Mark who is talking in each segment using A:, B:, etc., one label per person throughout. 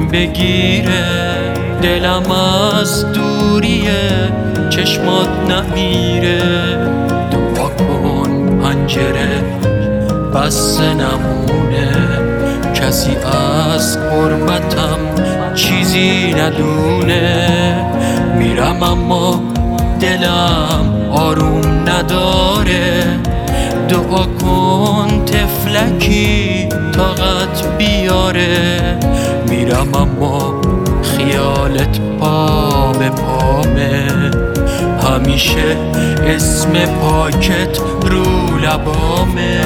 A: بگیره، دلم از دوریه چشمات نمیره. دعا کن پنجره بس نمونه، کسی از غربتم چیزی ندونه. میرم اما دلم آروم نداره، دعا کن تفلکی طاقت بیاره. میرم اما خیالت پا به پامه، همیشه اسم پاکت رو لبامه.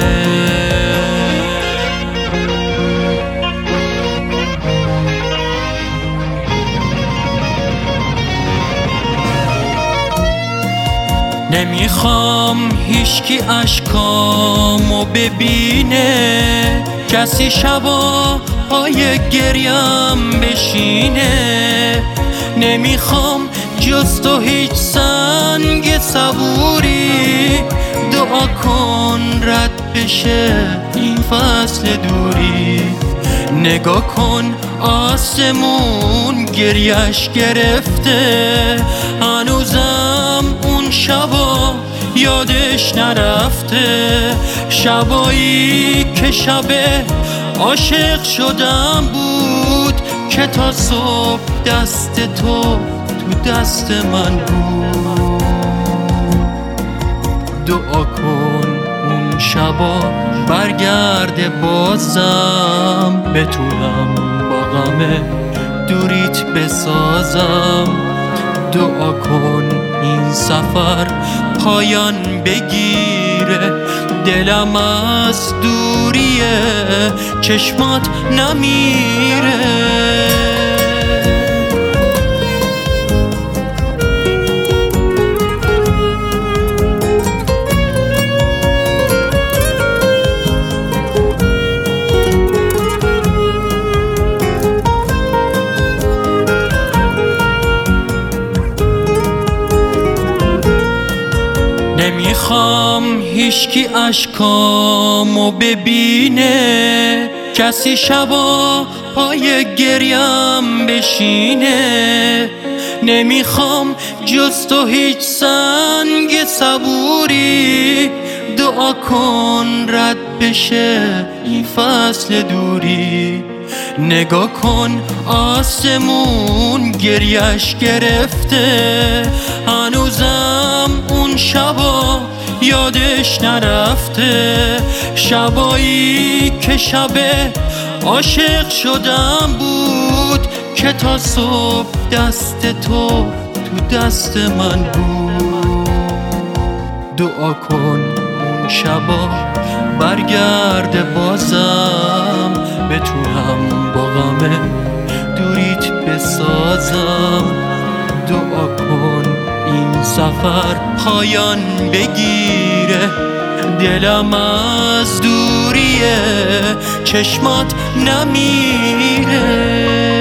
A: نمیخوام هیچکی اشکامو ببینه، کسی شباهای گریم بشینه. نمیخوام جز تو هیچ سنگ صبوری، دعا کن رد بشه این فصل دوری. نگاه کن آسمون گریش گرفته، هنوزم اون شبا یادش نرفته. شبایی که شب عاشق شدم بود، که تا صبح دست تو دست من بود. دعا کن اون شبا برگرده بازم، بتونم با غم دوریت بسازم. دعا کن این سفر پایان بگیره، دلم از دوریه چشمات نمیره. نمیخوام هیچکی اشکامو ببینه، کسی شبا پای گریم بشینه. نمیخوام جز تو هیچ سنگ صبوری، دعا کن رد بشه این فصل دوری. نگاه کن آسمون گریش گرفته، هنوزم اون شبا یادش نرفته. شبایی که شب عاشق شدم بود، که تا صبح دست تو دست من بود. دعا کن اون شبا برگرده بازم، بتونم با غم دوریت بسازم. دعا کن این سفر پایان بگیره، دلم از دوریه چشمات نمیره.